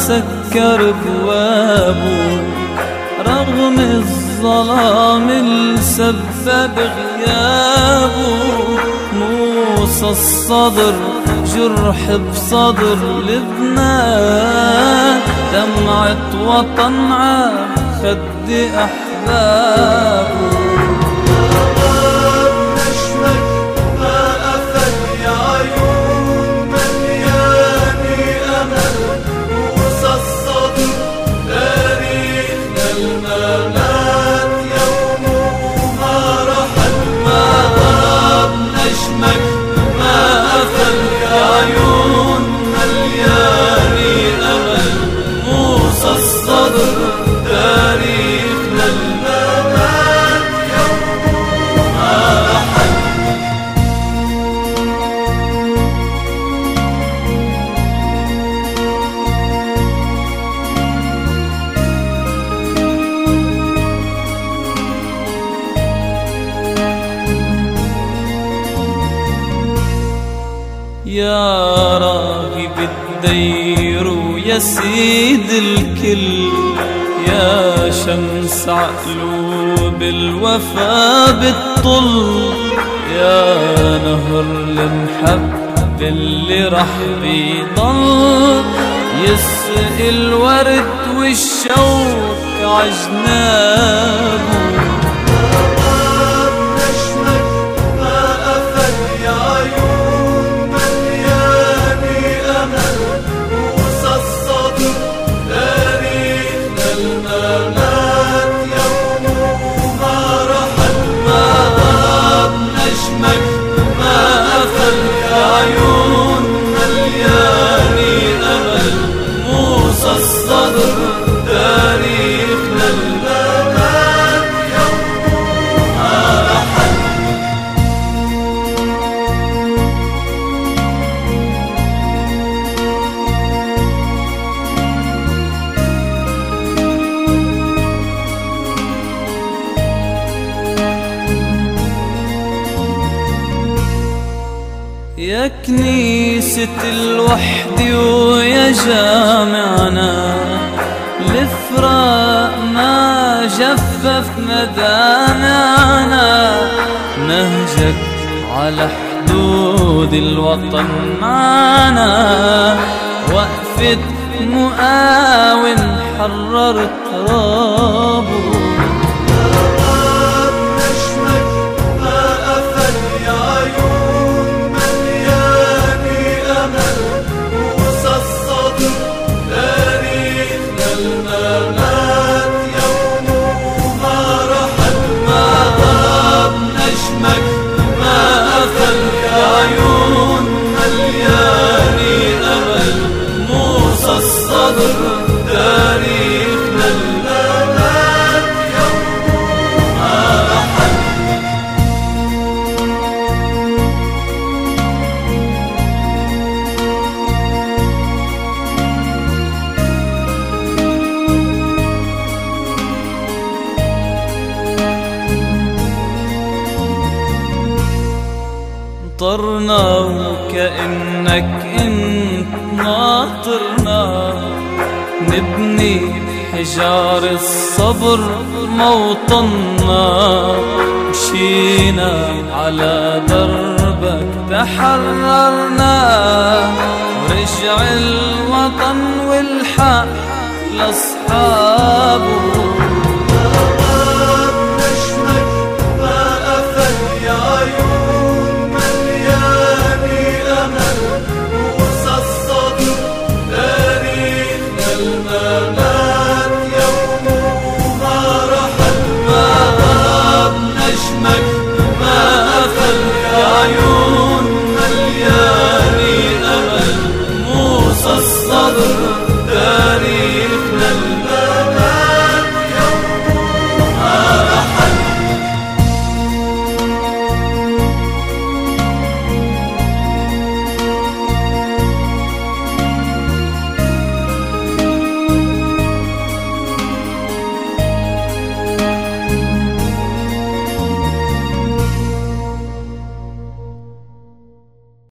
سكر بوابه، رغم الظلام السبب غيابه. موسى الصدر جرح بصدر لبنان، دمعة وطن عخد أحبابه. يا راغب الدير ويا سيد الكل، يا شمس عقلوب الوفا بتطل، يا نهر المحب اللي رح بيضل، يسقي الورد والشوق عجنابه. يا كنيسة الوحدة ويا جامعنا، الفراق ما جفف مدامعنا، نهجك على حدود الوطن معنا، وقفة مقاوم حرر ترابه. طرنا وكأنك انت ناطرنا، نبني بحجار الصبر موطننا، مشينا على دربك تحررنا، ورجع الوطن والحق لأصحابه.